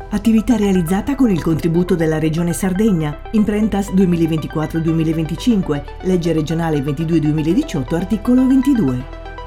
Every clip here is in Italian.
Attività realizzata con il contributo della Regione Sardegna, Imprentas 2024-2025, legge regionale 22-2018, articolo 22.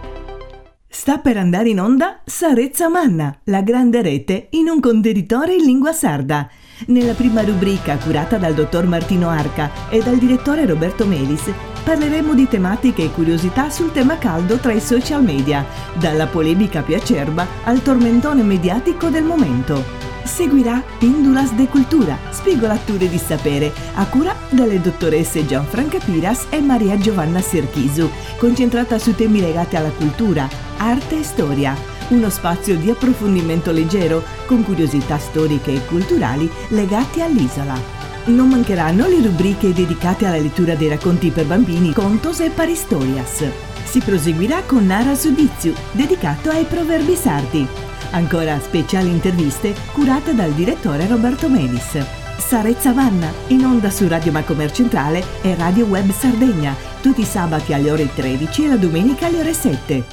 Sta per andare in onda Sarezza Manna, la grande rete in un contenitore in lingua sarda. Nella prima rubrica, curata dal dottor Martino Arca e dal direttore Roberto Melis, parleremo di tematiche e curiosità sul tema caldo tra i social media, dalla polemica più acerba al tormentone mediatico del momento. Seguirà Pindulas de Cultura, spigolature di sapere, a cura delle dottoresse Gianfranca Piras e Maria Giovanna Serchisu, concentrata su temi legati alla cultura, arte e storia. Uno spazio di approfondimento leggero con curiosità storiche e culturali legati all'isola. Non mancheranno le rubriche dedicate alla lettura dei racconti per bambini, Contos e Paristorias. Si proseguirà con Nara Giudiziu, dedicato ai proverbi sardi. Ancora speciali interviste curate dal direttore Roberto Melis. Sarezza Manna, in onda su Radio Macomer Centrale e Radio Web Sardegna, tutti i sabati alle ore 13 e la domenica alle ore 7.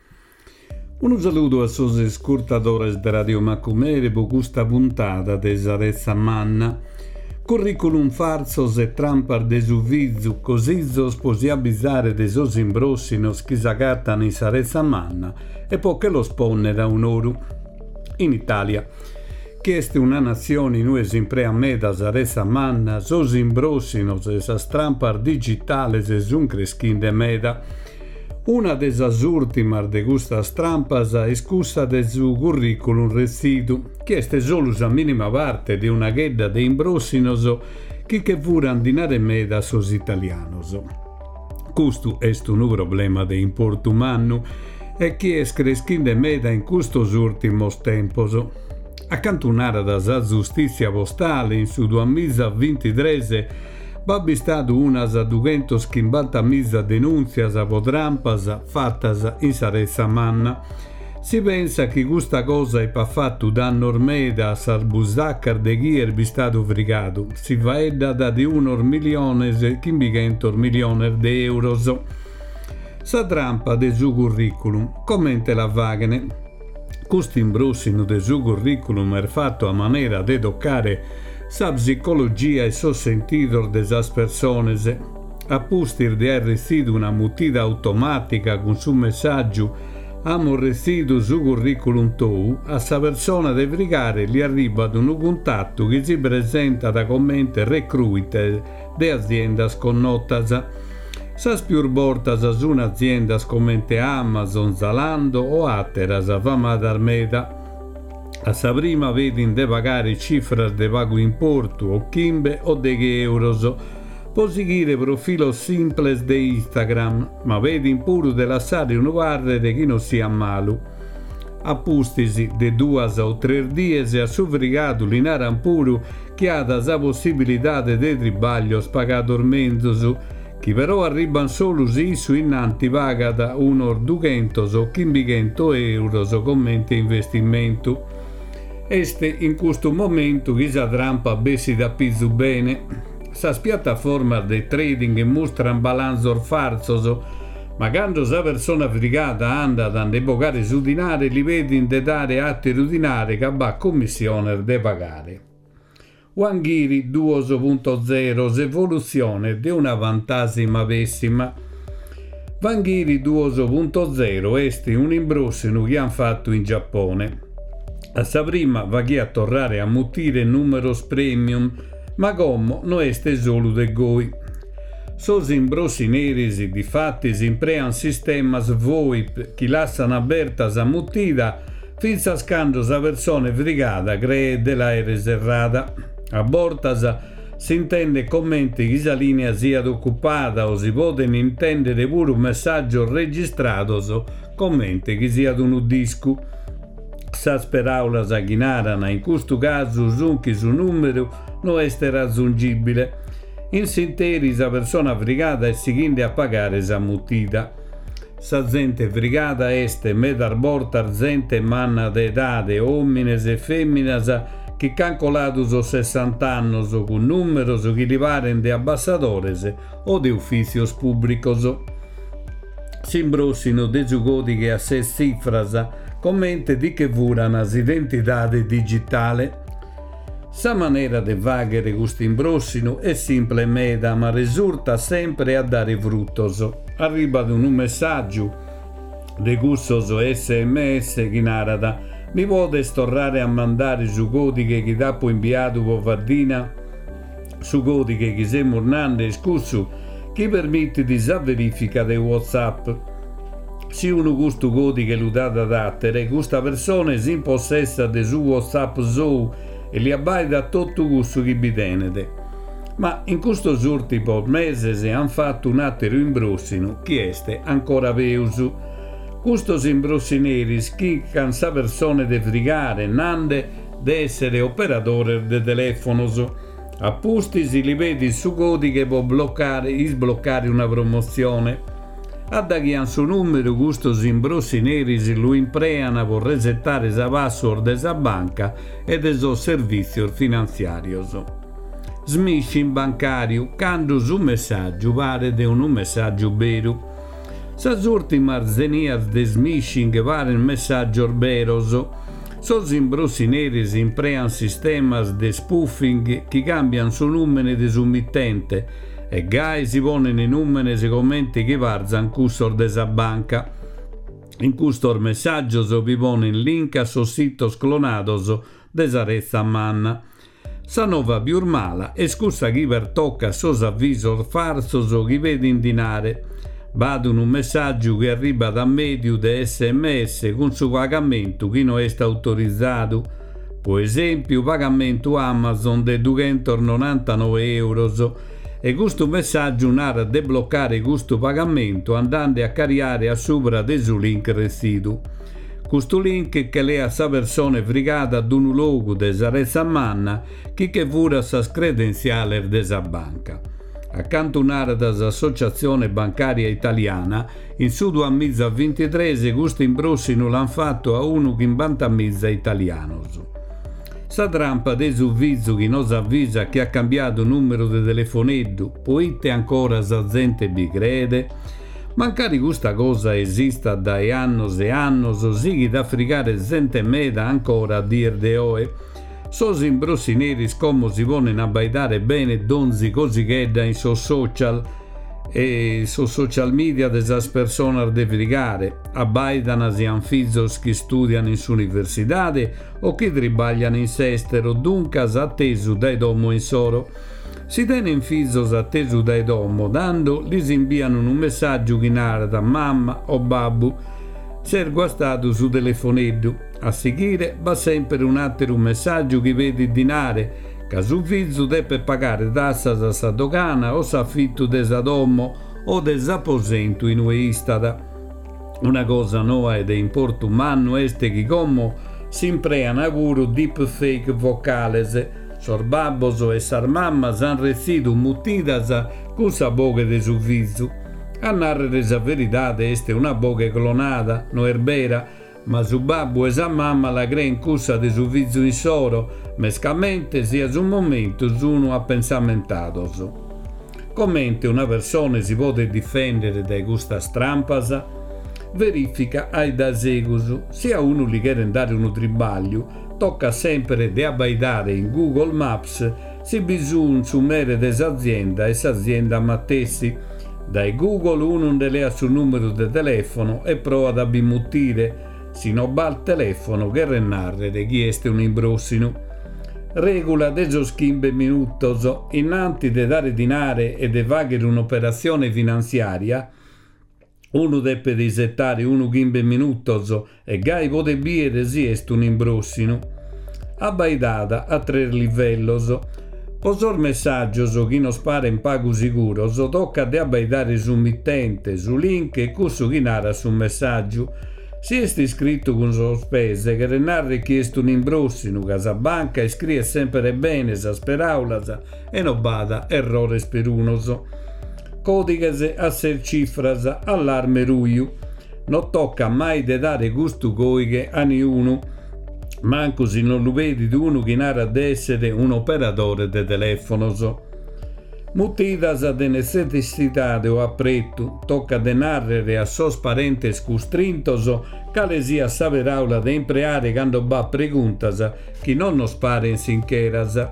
Un saluto a sos ascoltadores de Radio Macomer per questa puntata de Sarezza Manna. Curriculum farsos e trampar de su vizu, così sos posi avvisare de sos imbrossinos chi s'agattano in Sarezza Manna e poi che lo sponnera un oro. In Italia, che est una nazione noi sempre a me da Sarezza Manna, sos imbrossinos e sa strampar digitales e sun creschin de meda. Una de sas ultimas de questa strampas è scussa de su curriculum residu, che est solo sa minima parte di una ghedda de imbrossinos che vuran dinare meda sos italianos. Custu est un problema de importu mannu e chi es creschinde meda in custos ultimos tempos. Accantunare da sa giustizia postale in su 2023 babbi stato unas 250.000 denunzias a potrampas fattas in Sarezza Manna. Si pensa che questa cosa è fatto danno ormeda a sarbusaccar de chi è stato frigato. Si va da di 1 milione e 500 milioni di euro. Sa trampa de su curriculum, commente la Wagner. Questo imbrossino de su curriculum è fatto a maniera de toccare sa psicologia e so sentito de sas persones. A pustir de residu una mutida automatica con su messaggio amo residu su curriculum tou, a sa persona de frigare gli arriva ad un contatto che si presenta da commente recruite de aziendas connotas. Sas più bortas su un'azienda commente Amazon, Zalando o atteras famata armeda. A sa prima vedin de pagare cifras de pago importu o chimbe o de che euros. Può seguire profilo simples de Instagram, ma vedin pure de lasciare un guarda de chi non sia malo. Appustisi de 2 o 3 dies a su frigato linaran puru che ha da sa possibilità de tribaglios pagato mensus. Chi però arrivan solo su innanti paga da 200 o 500 euro commenti investimento. Este in questo momento chi sa trampa bessi da pizzu bene. Sas piattaformas de trading mostran balanzos falsos, ma quando sa persona frigata anda a debogare su dinare li vedi de dare atti rudinare che va commissione de pagare. Wanghiri 2.0 evoluzione di una fantasima pessima. Wanghiri 2.0 est un imbrossino che han fatto in Giappone. A sa prima va chi a tornare a mutire numeros premium, ma come non este solo de goi. Sos imbrossi nerisi di fatti si imprean sistemas VoIP che lasciano aperta sa mutida finza scando sa persona frigata cree dell'aereo serrata. A bortas si intende commenti che sa linea sia occupata o si possono intendere pure un messaggio registrato commenti che sia un disco. Sas paraulas a chinarana in questo caso sunchi su numero non è raggiungibile. In sinteri sa persona frigata e si chinde a pagare sa mutida. Sa gente frigata est medar bortar gente manna de edade, homines e femminas che calcolatus o 60 annos con numeros che li paren de ambassadores o de ufficios públicos. Si imbrossino de giugodi che a 6 cifras commente di che vuran as identitade digitale. Sa manera de vaghere gusto imbrossinu è simple meda, ma risulta sempre a dare fruttoso. Arriva ad un messaggio de gussoso SMS chi narada: mi vuole storrare a mandare su codiche che dopo inviato Vardina, su codiche che se murnande scussu, chi permette di sa verifica de WhatsApp. Se uno gusto codiche lo dà da dattere, questa persona si impossessa de su WhatsApp zou e li abbai da tutto gusto che vi tenete. Ma in questo ultimo mese si hanno fatto un altro imbrossino, che este ancora veusu. Questos imbrossineri chi cansa persone de frigare, nande de essere operatore de telefonos. Appusti si li vedi su codiche può sbloccare una promozione. A da chi han su numero questos imbrossineri lo impreano per resettare sa password de sa banca e de so servizio finanziarios. Smishing bancario, quando su messaggio pare de un messaggio vero. Sas ultimas zenias de smishing paren messaggio veros. Sos imbrossineri imprean sistemas de spoofing che cambiano su numero de su mittente e gai si ponen i numeri se commenti che varzan custor de sa banca. In custor messaggio vi ponen link a sos sitos clonados de sa rezza manna. Sa nova più mala è scusa chi per tocca sos avvisos falsos chi vedi indinare. Vado un messaggio che arriva da medio de SMS con su pagamento che non è autorizzato. Per esempio, pagamento Amazon de 299 euro e questo messaggio narra di bloccare questo pagamento andando a caricare a sopra del suo link residuo. Questo link che le a sa persona frigata ad un logo de sa rezza manna che pure sa credenziale de sa banca. Accanto un'area dell'Associazione Bancaria Italiana, in su 2023 questo imbrossino l'hanno fatto a uno che imbantamizza italianos. Sa trampa de suvvizzo che nos avvisa che ha cambiato numero di telefonetto, poi ancora sa gente vi crede. Mancari questa cosa esista da annos e annos, sì che da frigare gente meda ancora a dir de oe. Sos imbrossineri come si vogliono abbaidare bene donzi così che da in social e su social media desas persone de frigare abbaidano si anfizos che studiano in università o che tribagliano in sestero dunque atteso dai domo in soro. Si tenen fizos atteso dai domo dando li si inviano un messaggio che narra mamma o babbo ser guastato su telefonetto. A seguire va sempre un altro messaggio che vedi dinare che su fizzo deve pagare tassas a sa dogana o s'affitto de sa domo o de s'aposento in ueistada. Una cosa nuova ed è importo umano este che come si imprean aguro deepfake vocales. Sor babbos e sar mammas han residu mutidas con sa boca de su fizzo. A narrare sa verità este una boca clonata, no è vera, ma su babbo e sa mamma la creen cussa de su fizzo in soro, mescamente sia su momento su uno a pensamentatos. Commente una persona si può difendere da questa strampasa? Verifica ai da segusu, sia uno li chiede andare uno tribaglio, tocca sempre di abbaidare in Google Maps se bisogna sumere dell'azienda e s'azienda mattessi. Dai Google uno ne lea sul numero di telefono e prova ad abbimuttire, sino al telefono che renarre chi este un imbrossino. Regola de schimbe minutoso, innanti de dare dinare e de vaghere un'operazione finanziaria, uno deve disettare uno chimbe minutoso e gai pode biere si est un imbrossino. Abbaidata a 3 livellos. Posor messaggio chi non spara in pago sicuro, tocca de abbaidare su mittente, su link e cusso chi narra su messaggio. Si è iscritto con sospese che renarre chiesto un imbrossino, casa banca e scrive sempre bene, sa speraulas e non bada errores per unoso. Codices a ser cifras, allarme ruiu. Non tocca mai de dare gusto coige a niuno. Manco se non lo vedi di uno che narra di essere un operatore de telefonos. Mutidas de necessitate o aprettu, tocca de narrere a sos parentes custrintoso, cale sia saveraula de impreare quando ba preguntas, chi non nos paren sincheras.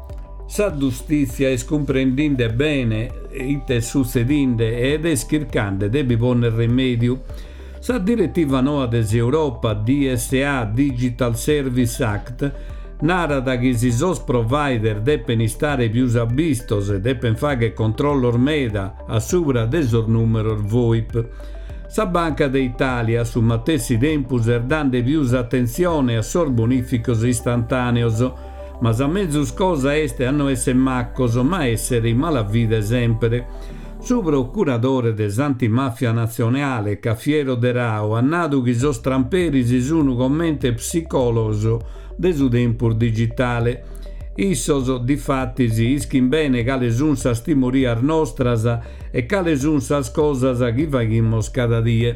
Sa giustizia es comprendinde bene, ite succedinde ed es schircande debi poner remedio. Sa direttiva NOA des Europa, DSA, Digital Service Act, narra che si sos provider deppen stare più abbistos e deppen fare controllo ormeda a sopra de sos numero VoIP. Sa Banca d'Italia su matessi tempus dande più attenzione a sos bonificos istantaneos, ma sa mezzus cosa este a non essere maccoso, ma essere in malavide sempre. Su procuratore des antimafia nazionale Cafiero de Rao ha nato che sos tramperi si sono commente psicoloso de su tempur digitale. Issos difatti si ischin bene cale sun sas timorias nostras e cale sun sas cosas chi faghimos cada die.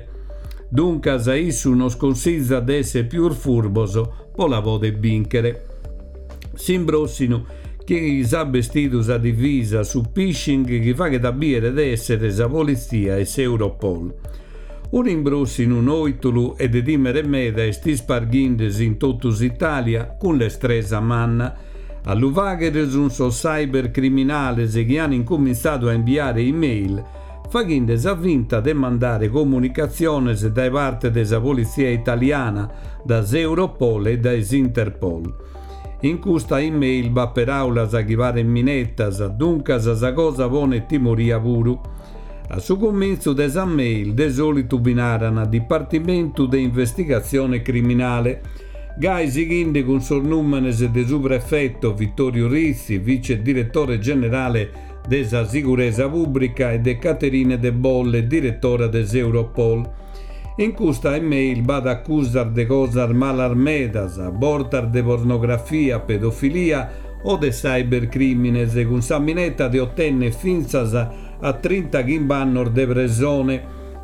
Duncas issu nos consiglia d'esse più furboso, po la vode binchere. S'imbrossinu chi sa vestidus a divisa su phishing chi fa che da biere d'essere sa polizia e sa Europol. Un imbrossinu noitulu e de dimere meda e sti sparghindes in totus Italia con l'estresa manna. All'uvaghere sun so cybercriminales che hanno incominciato a inviare email faghindes a vinta de mandare comunicaciones da parte della polizia italiana, da Europol e da Interpol. In questa email va per aulas a chi paren minettas, duncas sa cosa pone timoria puru. A su cominzo desa mail de solitu binaran a Dipartimento de Investigazione Criminale, gai sighinde con sornumenes de su prefetto Vittorio Rizzi, vice direttore generale desa sicurezza pubblica, e de Caterine De Bolle, direttora des Europol. In questa email va ad accusar de cosas malarmedas, abortar de pornografia, pedofilia o de cybercrimines, con sa minetta de ottenne finzas a 30 gimbannor de presone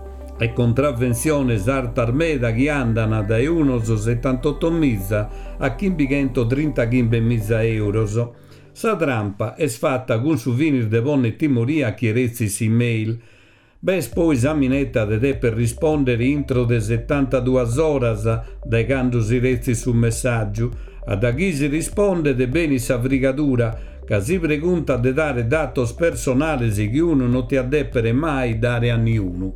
e contravvenzione artarmeda che andano da unos 78 mila a 530 mila euros. Sa trampa è fatta con su finir de bonne timoria chierezzi si mail. Bes poi sa minetta de per rispondere intro de 72 oras dai quando si rezzi su messaggio, a da chi si risponde de beni sa frigatura, che si pregunta de dare datos personales che uno non ti adeppere mai dare a niuno.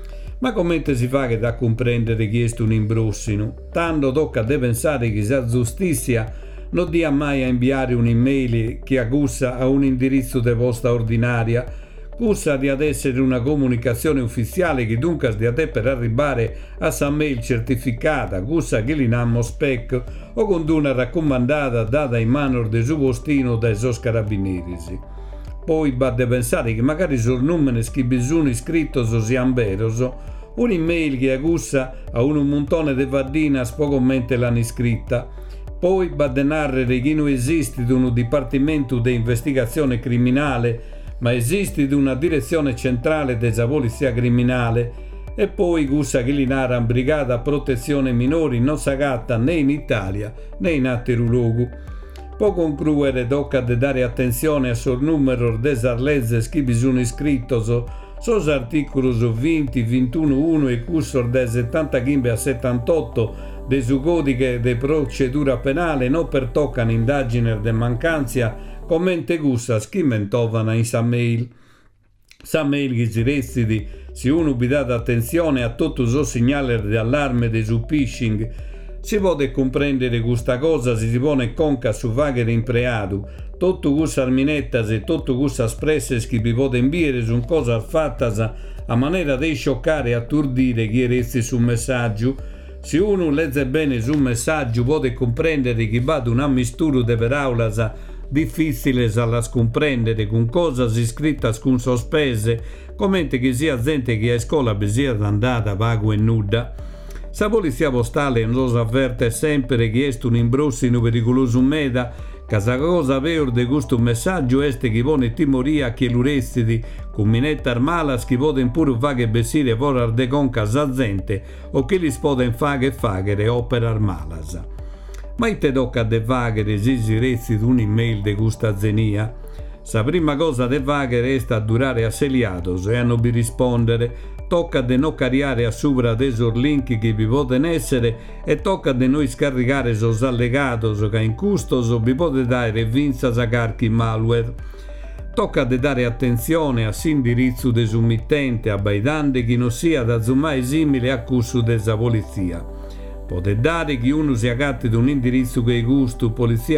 Ma come si fa che da comprendere chi è un imbrossino? Tanto tocca de pensare che sa giustizia non dia mai a inviare un'email che accusa a un indirizzo de posta ordinaria, cussa di ad essere una comunicazione ufficiale che dunque di ad per arrivare a sa mail certificata, cussa che l'inammo spec o con una raccomandata data in mano de su postino dai sos carabinieri. Poi va de pensare che magari sul numero che bisogna iscritto siano veros, un'email che accusa a un montone de vardinas pocomente l'hanno iscritta. Poi va de narrare che non esiste un dipartimento di investigazione criminale, ma esiste una direzione centrale della polizia criminale, e poi gussa che l'inara brigata protezione minori non s'agatta né in Italia né in altro luogo. Può concludere tocca de dare attenzione a sul numero des arlezzes che bisogna iscritto sos articolos 20, 21, 1 e cursor de 75 a 78 de su codice de procedura penale non per toccano indagine de mancanza commente gussa schimentovana in sa mail. Sa mail che si recidi si uno bi data attenzione a tutto so segnale di allarme de su phishing. Si può comprendere questa cosa si pone conca su vaghere impreadu, tutto gussa arminettas e tutto gussa espresses che vi può inviare su cosa fattas a maniera di scioccare e atturdire chi resti su messaggio. Se uno legge bene su messaggio può comprendere che va un ammisturo de paraulas difficile alla scomprendere con cosa si scritta con sospese, commente che sia gente che a scuola sia andata vago e nuda. Sa polizia postale non si avverte sempre che è un imbrossino pericoloso meda, che sa cosa vero de questo messaggio este che pone timoria che l'urestidi con minetta armala che poten pure fare bessire vorar de conca sa gente o che li poten fagere opera armalas. Ma te tocca de vaghere si rezzi d'un'email de questa zenia. La prima cosa de fare resta a durare asseliatos e a non vi rispondere. Tocca de non caricare a sopra desor link che vi poten essere e tocca de noi scaricare sos allegatos che in custos vi potete dare vinzas a carchi malware. Tocca de dare attenzione a s'indirizzo desummittente abbaidante che non sia da mai simile a cussu desa polizia. Potete dare che uno si agatti da un indirizzo che è gusto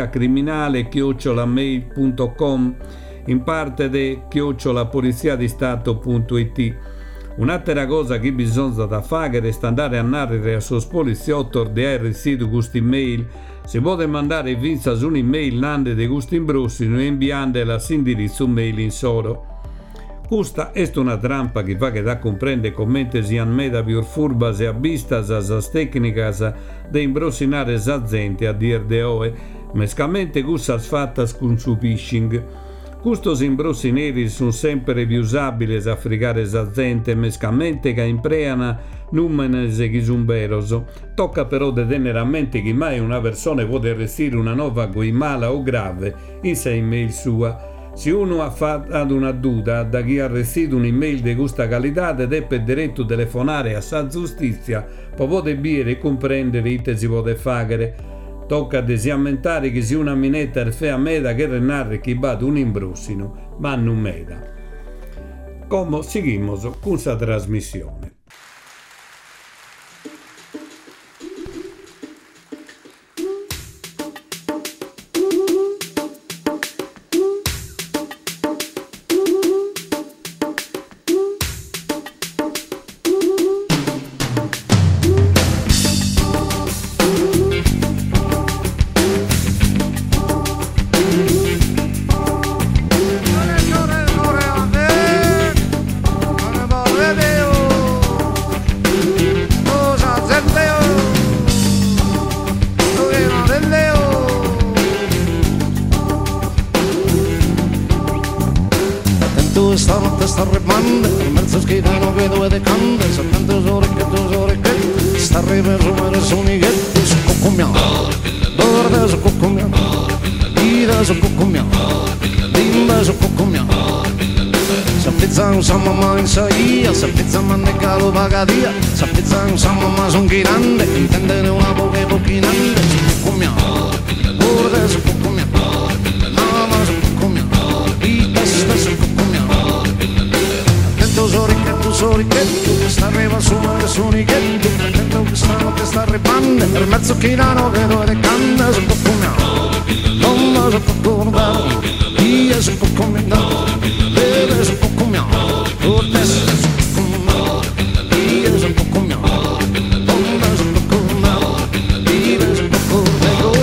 poliziacriminale@mail.com in parte de @poliziadistato.it. Un'altra cosa che bisogna da fare è andare a narrare a sos poliziotto de residu questa email. Si può mandare vinza su un'email nande de gusti imbrossino e inviandela all'indirizzo mail in soro. Questa è una trampa che fa che da comprendere come siano meda più furbas e abbistas as tecnicas de imbrossinare sa gente a dir de oe, mescamente cussas fattas con su phishing. Custos imbrossineri sono sempre più usabili a fregare sa gente mescamente che impreana numenes che sumberoso. Tocca però de tenere a mente che mai una persona può restare una nuova guimala o grave in sa email sua. Se uno ha fatto una duda da chi ha restito un'email di questa qualità deve diretto telefonare a sa giustizia per poter bere e comprendere che si può fare. Tocca desiammentare che se una minetta è fea meda che renare che va un imbrossino, ma non meda. Come seguimos con questa trasmissione. Stanotte sta rimando, in mezzo schifano che due decante, soltanto sorecchio, sta ripeso sonighetti, su coccomiano, guarda su coccomiano, ida su coccomiano, dimba su coccomiano, sappizza un sa mamma in saia, sappizza mannecato pagadia, sappizza un sa mamma son grande, intendere una pocchinante, su coccomiano, guarda su coccomiano, mamma su coccomiano, i testa su coccomiano. Sorichetto, sta arriva su mare sonighetto, attento che stanotte sta arrivando, per mezzo chinano che due canne, su coccomiano, non su coccomiano, io su coccomiano, beve su coccomiano, tu testa su coccomiano, io su coccomiano, non su coccomiano, vive su coccomiano.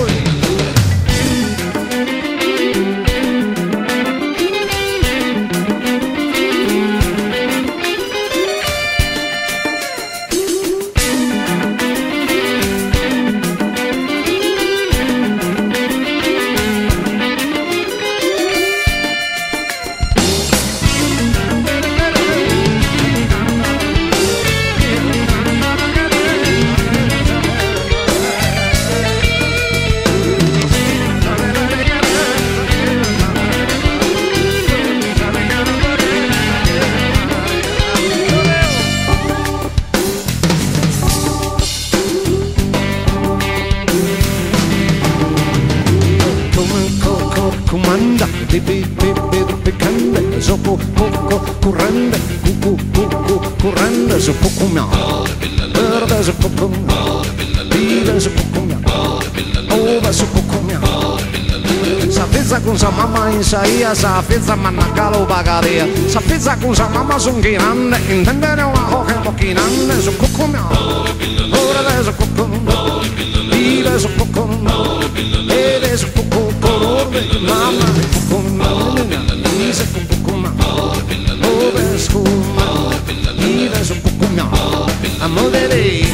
Currende su coccomiano, verde su coccomiano, vive su coccomiano, ove su coccomiano. Sa pizza con sa mamma in saia, sa pizza mannacalo pagaria, sa pizza con sa mamma son grande, intendere una cosa pocchinante su coccomiano, verde su coccomiano, vive su coccomiano, ede su coccomiano, mamma su coccomiano, dice coccomiano, ove su coccomiano. Vive su coccomiano, amore lei.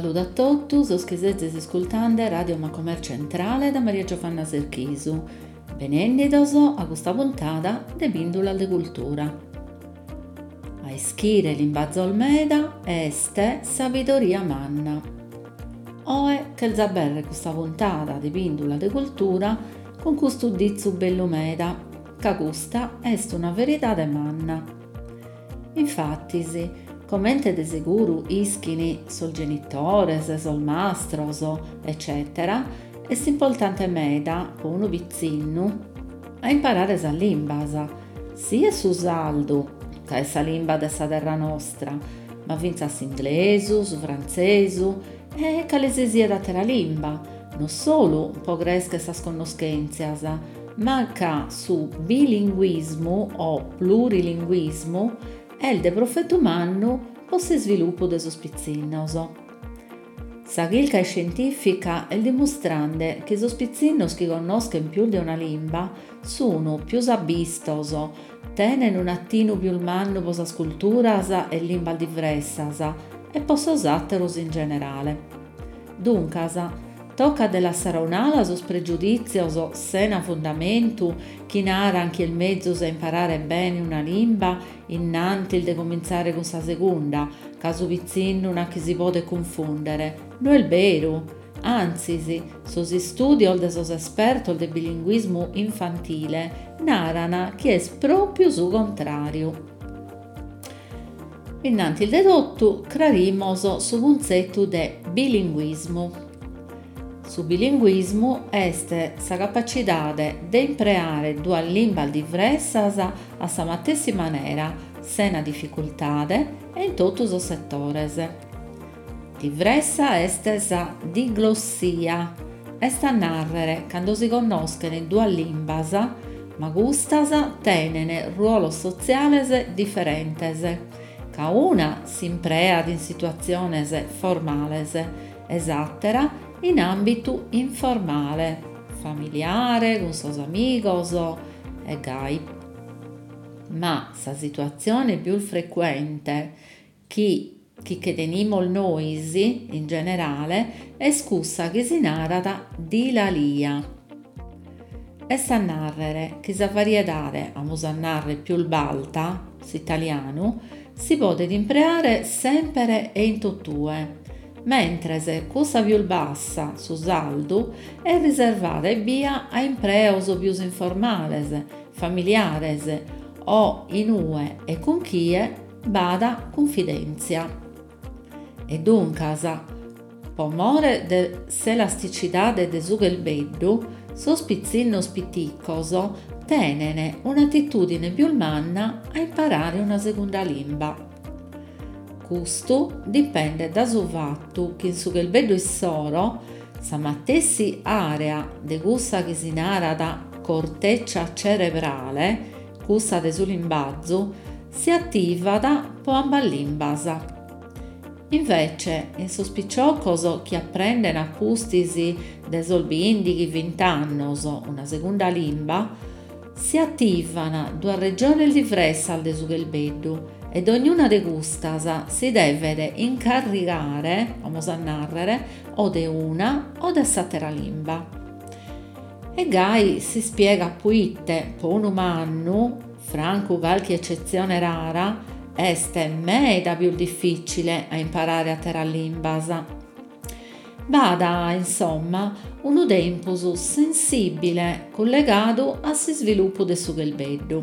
saluto a tutti, os che siete ascoltando Radio Macomer Centrale da Maria Giovanna Serchisu. Benendidos a questa puntata de Bindula de Cultura. A ischire l'imbazo Olmeda este sabidoria manna. Oe che il zaberre questa puntata de Bindula de Cultura con questo dizzu bell'Omeda, che questa est una verità de manna. Infatti, commente de sicuro ischini sol genitores, sol mastros, eccetera, è importante meda, con uno bizzinnu, a imparare sa limbasa, sia su saldo, che è sa limba dessa terra nostra, ma vinza s'inglesu, su francesu, e che l'esesia da terra limba, non solo un po' cresche sa sconoscenzias, ma che su bilinguismo o plurilinguismo è il de profeto mannu posse sviluppo de sospizzinnos. Sa chilca scientifica è dimostrande che i sospizzinnos che conoscono più di una limba sono più abistos, tenen un attino più il mannu po' sa sculturas e limba diversas e po' sos atteros in generale. Duncas, tocca de lassare un'ala sos pregiudizios sena fondamentu chi nara anche il mezzo a imparare bene una limba innanti il de cominciare con sa seconda, caso vizzin non chi si può confondere. No è il vero, anzi sos studi de sos espertos del bilinguismo infantile narana chi è proprio su contrario. Innanti il dedotto clarimos su concetto de bilinguismo. Su bilinguismo est sa capacitade de impreare due limbas diversas a sa matessi manera, sena difficultade e in totus os settores. Diversa est sa diglossia, est a narrere quando si conoscono due limbas, ma gustas tenen ruolos sociales differentes, ca una si impreat in situaciones formales, esattera in ambito informale, familiare, con sos amigos e gai. Ma sa situazione più frequente chi che tenimol noisi in generale è scussa che si narrata di la lia. E sa narrere che sa variedade amos a narrare più il balta, s'italiano, si può impreare sempre e in tuttue, mentre se cosa più bassa su saldo è riservata e via a impreos più informales, familiares o in ue e con chi bada confidenzia. E duncas, pomore de s'elasticitade de su gelbeddu, sospizzinnos piticos tenene un'attitudine più manna a imparare una seconda limba. Custu dipende da su fattu che in su gelbeddu issoro sa matessi area de cussa che si narada corteccia cerebrale, cussa de su limbazzu, si attivada po amba limbas. Invece, in sos picciocos chi apprenden accustisi de sol bindighi 20 annos una seconda limba, si attivano due regioni diverse de su gelbeddu ed ognuna de custas si deve incaricare, vamos a narrare, o de una o de s'attera limba. E gai si spiega puitte po un umano, franco qualche eccezione rara, este meda più difficile a imparare a terra limbas. Bada, insomma, un tempus sensibile collegato a si sviluppo del su gelbeddu.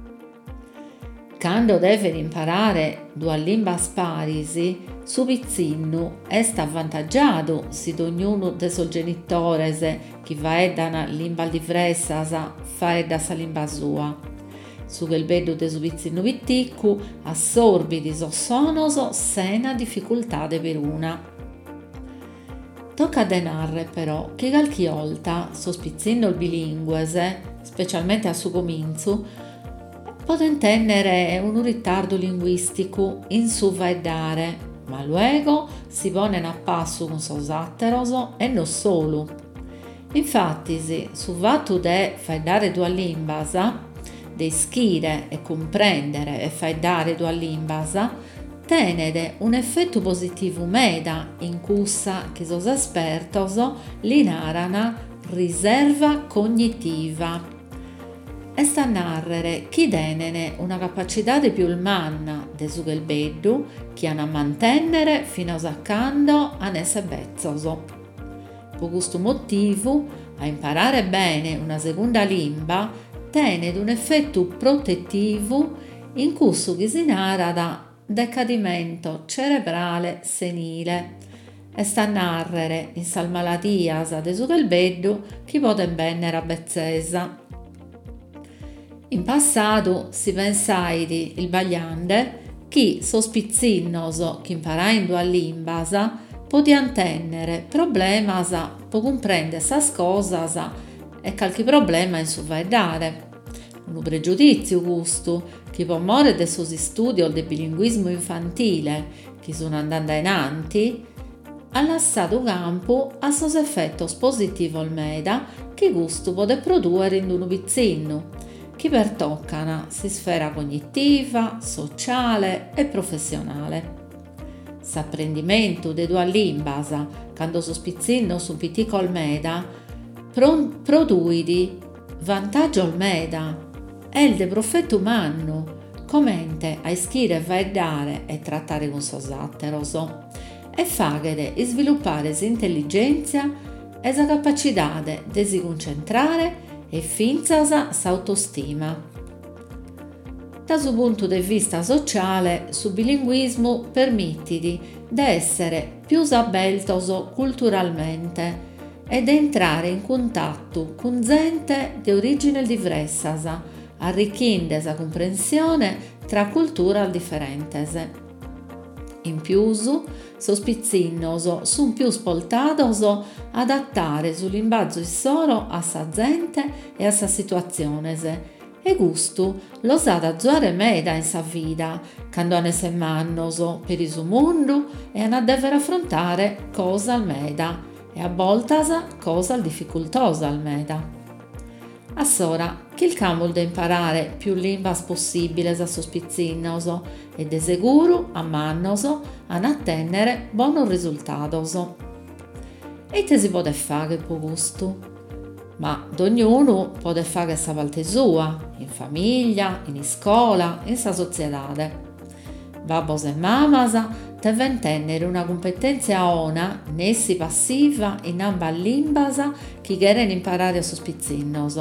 Quando deve imparare due limbas parisi, su pizzinnu est avvantaggiato si ognuno de sos genitores chi vaeddan limbas diversas faedda sa limba sua. Su gelbeddu de su pizzinnu pitticcu assorbit sos sonos sena difficultade per una. Tocca de narre però che calchi volta sos pizzinnus bilingues, specialmente a su cominzu, poten tenere un ritardo linguistico in su vaedare, ma luego si ponen a passo con sos atteros e non solo. Infatti, su fatto de faeddare due limbas, de ischire e comprendere e faeddare due limbas, tenede un effetto positivo meda in cussa che sos espertos li narana riserva cognitiva. Est a narrere chi tenene una capacità più manna de su gelbeddu chi a mantennere fino a quando an esse bezzoso. Per questo motivo, a imparare bene una seconda lingua tenede un effetto protettivo in cui chi si narra decadimento cerebrale senile. Est a narrere in sal maladias de su gelbeddu chi poten bennere a bezzesa. In passato si pensaidi il bagliande chi sos pizzinnos chi imparaindo a limbas podian tenere problemas po comprendere sas cosas e calchi problema in su faeddare. Un pregiudizio gustu chi po more de sos studios de bilinguismo infantile chi sono andando innanti ha lasciato campo a sos effettos positivos meda chi gustu pode produrre in unu pizzinnu chi pertoccana si sfera cognitiva, sociale e professionale. S'apprendimento de due limbas, quando sos pizzinnos su piticol meda, produidi vantaggio meda, el de profetto umannu, comente a ischire vaeddare e trattare con sos atteros, e faghere sviluppare s'intelligenza e sa capacitade de si concentrare e finzas s'autostima. Da su punto di vista sociale, su bilinguismo permittidi di essere più abbeltos culturalmente ed entrare in contatto con gente di origine diversas, arricchendo sa comprensione tra culture differenti. In più, sos pizzinnos sun più spoltados adattare su limbazzo issoro a sa gente e a sa situaziones e gustu los ad azzuare meda in sa vida quando an esse mannos per su mundu e an dever affrontare cosa al meda e a voltas cosa difficoltosa al meda. Assora, chi il camul de imparare più limbas possibiles a sos pizzinnos e de seguru a mannos an attennere buonos risultados. E te si pode fare po gustu, ma d'ognuno pode fare sa parte sua, in famiglia, in iscola, in sa sociedade. Babbos e mamas deven tenere una competenza ona, nessi passiva in amba limbas chi cheren imparare a sos pizzinnos.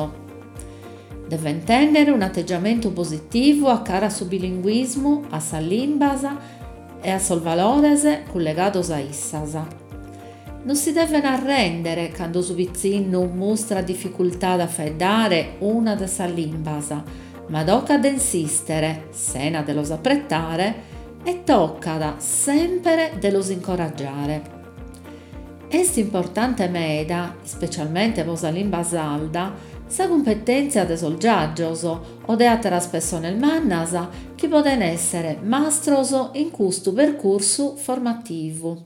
Deven tenere un atteggiamento positivo a cara su bilinguismo, a sa limbas e a sos valores collegados a issas. Non si deven arrendere quando su pizzinnu mostra difficoltà da faeddare una de sa limbas, ma tocca ad insistere, sena de los apprettare, e tocca sempre de los incoraggiare. Est importante meda, specialmente po sa limba salda, sa competenza de sos giaggios o de atteras persones mannas chi poden essere mastros in custu percursu formativu.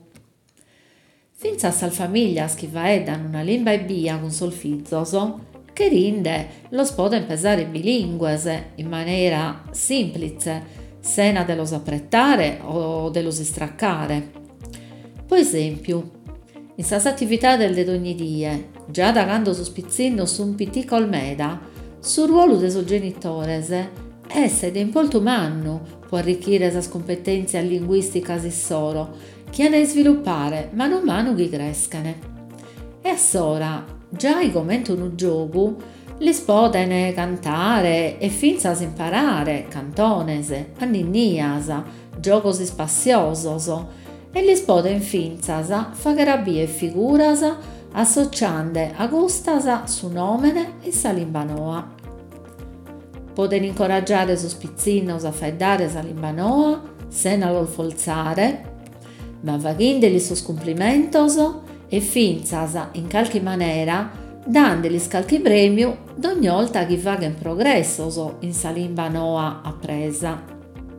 Finza sas familias chi faeddan una limba e bia con sos fizos, che rinde los poden pesare bilingues in maniera semplice, sena de los apprettare o de los istraccare. Per esempio, in sas attivitades de ogni die, già da quando sos pizzinnos sun piticol meda, su ruolu de sos genitores esse de impoltu mannu può arricchire sas competenze linguisticas issoro, chi hanno sviluppare mano a mano chi crescane. E assora, già i commento un giogu, lis poden cantare e finzas imparare cantones, anninnias, giocos spassiosos, e lis poden finzas faghere bie figuras associande agustas su nomene e sa limba noa. Poden incoraggiare sos pizzinnos a faeddare sa limba noa, sena lor forzare, ma faghindeli sos cumplimentos e finzas in calchi manera dandelis calchi premiu d'ogni volta chi faghen progressos in sa limba noa appresa.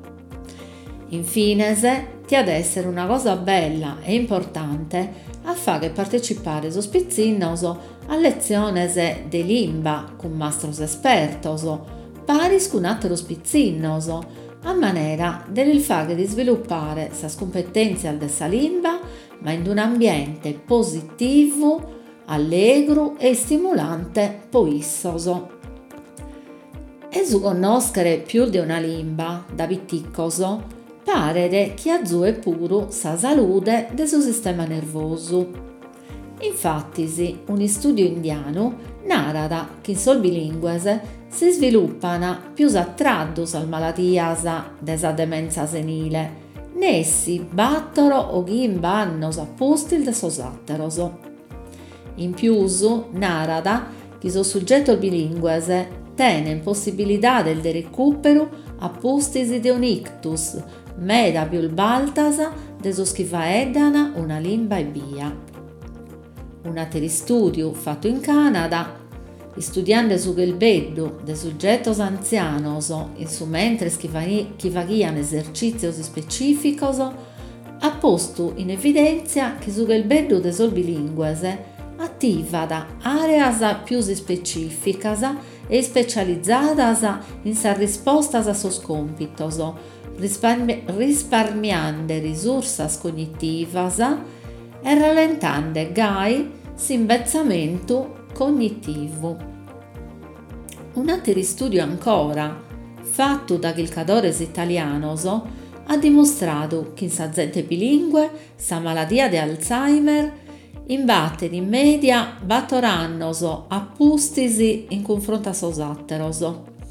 Infine, ti ad essere una cosa bella e importante a fare partecipare sos pizzinnos a leziones de limba con mastros espertos, paris cun atteros pizzinnos, a manera del fare di sviluppare sas competenze dessa lingua, ma in un ambiente positivo, allegro e stimolante poissoso. E su conoscere più di una lingua da piticcoso, pare che azzue puru sa salute del suo sistema nervoso. Infatti, un studio indiano narra che in sol bilinguese si sviluppano più attraddos al maladias desa demenza senile, nessi battoro o gimbannos appostil de sos atteros. In più, narra che il soggetto bilinguese tiene possibilità del recupero a postis de un ictus, meda più baltas de sos chi faeddana una lingua e via. Un altro studio fatto in Canada, studiando su il beddo de soggettos anzianos in su mentre chi faghian esercizios specificos, ha posto in evidenza che su il beddo de sol bilinguese attivat areas più specificas e specializzadas in sa rispostas a sos compitos, risparmiando risorse cognitivas e rallentando gai s'imbezzamento cognitivo. Un altro studio ancora, fatto da ricercatori italianos, ha dimostrato che in sa gente bilingue sa maladia di Alzheimer imbatte in media 4 annos a pustis in confronto a sos atteros.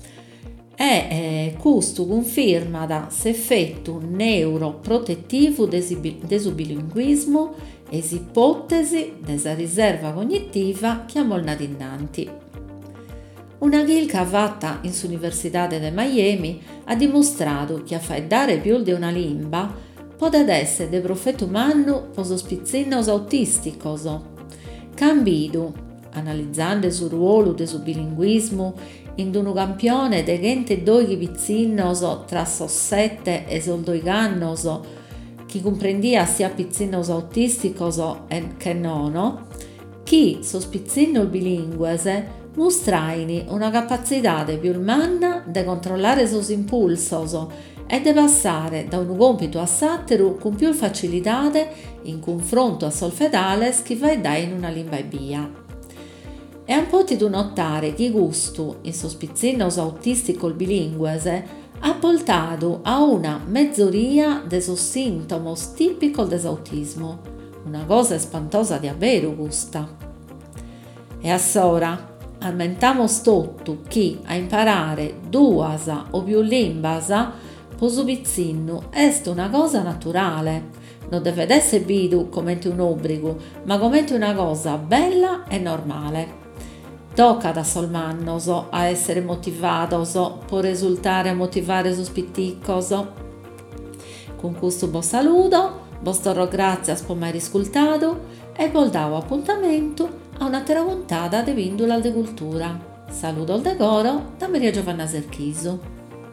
E questo conferma s'effetto neuroprotettivo de su bilinguismo e s'ipotesi de sa riserva cognitiva che amolna dinanti. Una ricerca fatta in s'Università di Miami ha dimostrato che a faeddare più di una lingua può essere de profetto umano po sos pizzinnos autisticos. Cambidu, analizzando sul ruolo de su bilinguismo in un campione de 22 pizzinnos tra sos 7 e sos 2 annos, chi comprendia sia pizzinnos autisticos che non, chi sos pizzinnos bilinguese mostraini una capacità più manna de controllare sos impulsos e de passare da un compito a s'atteru con più facilità in confronto a solfedales chi faeddai in una lingua e via. E han potuto notare che gusto in sos pizzinnos autistico bilinguese ha portato a una mezzoria de sos sintomos tipicos dell'autismo, una cosa espantosa di avvero gusta. E assora aumentamos tutto chi a imparare 2 o più linguas po su pizzinnu est una cosa naturale, non deve essere visto come un obbligo, ma come una cosa bella e normale. Tocca da sol mannos a essere motivados, può risultare a motivare sus pitticcos. Con questo vos saluto, vos torro grazie per aver ascoltato e vos dau appuntamento a un'altra puntata di Vindula de Cultura. Saluto al decoro da Maria Giovanna Serchiso.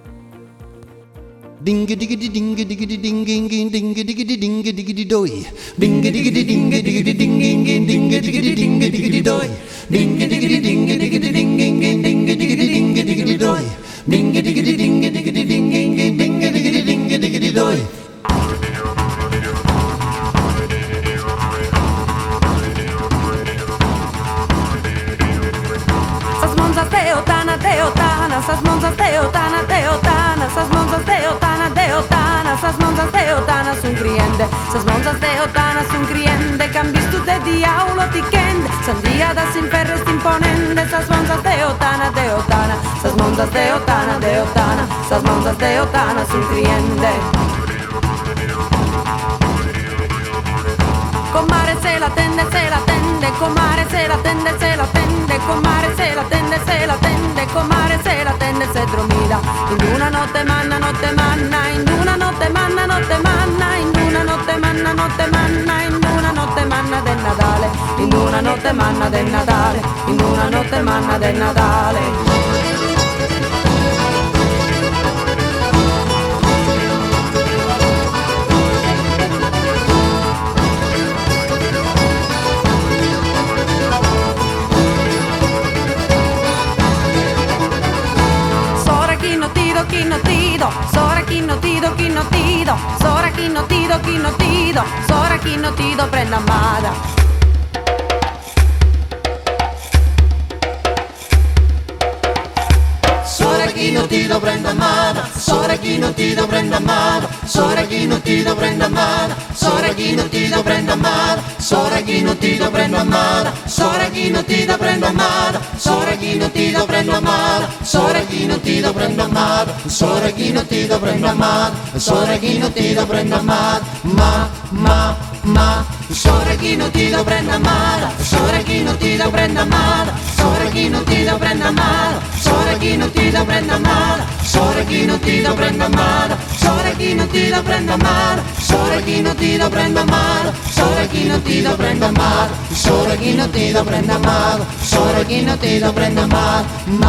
Ding diggity ding diggity ding ding ding diggity ding diggity doy. Ding diggity ding diggity ding ding diggity ding diggity doy. Ding diggity ding diggity ding ding diggity ding diggity doy. Ding diggity ding diggity ding ding diggity doy. Sas monzas teotana teotana, sas monzas teotana teotana, sas monzas teotana teotana, sas monzas teotana sun criende, sas monzas teotana sun criende, cambis tu de diaulo ti kende, sandia da sin perres imponende, sas monzas teotana teotana, sas monzas teotana teotana, sas monzas teotana sun criende. Comare se la tende, comare se la tende, comare se la tende, comare se la tende, se dormida. In una notte manna, in una notte manna, in una notte manna, in una notte manna del Natale, in una notte manna del Natale, in una notte manna del Natale. Chi no tiro, tido, sora chi no tido, sora chi no tido, sora chi no tido prenda mada. Sora chi non ti do prenda mano, sora chi non ti do prenda mano, sora chi non ti do prenda mano, sora chi non ti do prenda mano, sora chi non ti do prenda mano, sora chi non ti do prenda mano, sora chi non ti do prenda mano, sora chi non ti do prenda mano, sora chi non ti do prenda mano, sora chi non ti do prenda mano, sora chi non ti do prenda mano, sora chi non ti do prenda mano, sora chi non ti do prenda mano, sora chi non ti do prenda mano, sora chi non ti do prenda mano, sora chi non ti do prenda mano, sora chi non ti do prenda mano, sora chi non ti do prenda mano, sora chi non ti do prenda mano, sora chi non ti do prenda mano,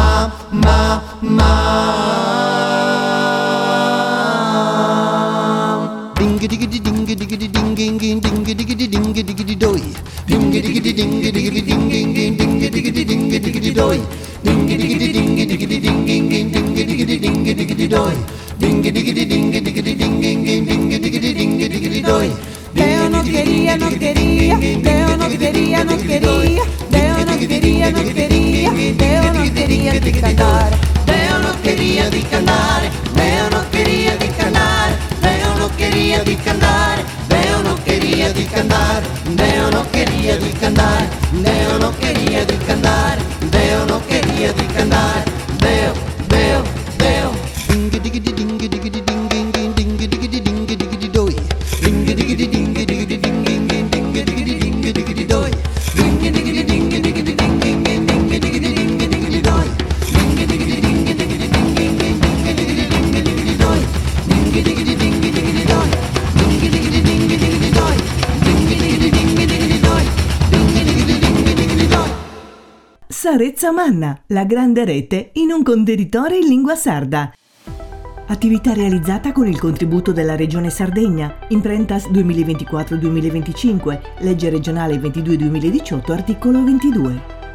Dingy diggy dingy diggy dingy dingy diggy dingy diggy doy. Dingy diggy dingy diggy dingy dingy diggy dingy diggy doy. Dingy diggy dingy diggy dingy dingy diggy diggy doy. Dingy diggy dingy diggy dingy dingy diggy diggy doy. Deo no quería, no quería, Deo no quería, no quería, Deo no quería, no quería, Deo no quería di cantare, Deo non queria di cantare, Deo non queria di cantare, Deo non queria di cantare, Deo non queria di cantare, Deo non queria di cantare, Deo non queria di cantare, Deo non queria di cantare, Deo, Deo, Deo. Dingy diggy dingy diggy dingy dingy diggy dingy diggy doy. Dingy diggy dingy diggy dingy dingy diggy diggy doy. Dingy diggy dingy diggy dingy dingy diggy doy. Dingy diggy dingy diggy dingy doy. Dingy diggy dingy diggy doy. Dingy diggy dingy diggy doy. Dingy diggy dingy diggy doy. Dingy diggy dingy diggy doy. Sarezza Manna, la grande rete in un contenitore in lingua sarda. Attività realizzata con il contributo della Regione Sardegna, Imprentas 2024-2025, legge regionale 22-2018, articolo 22.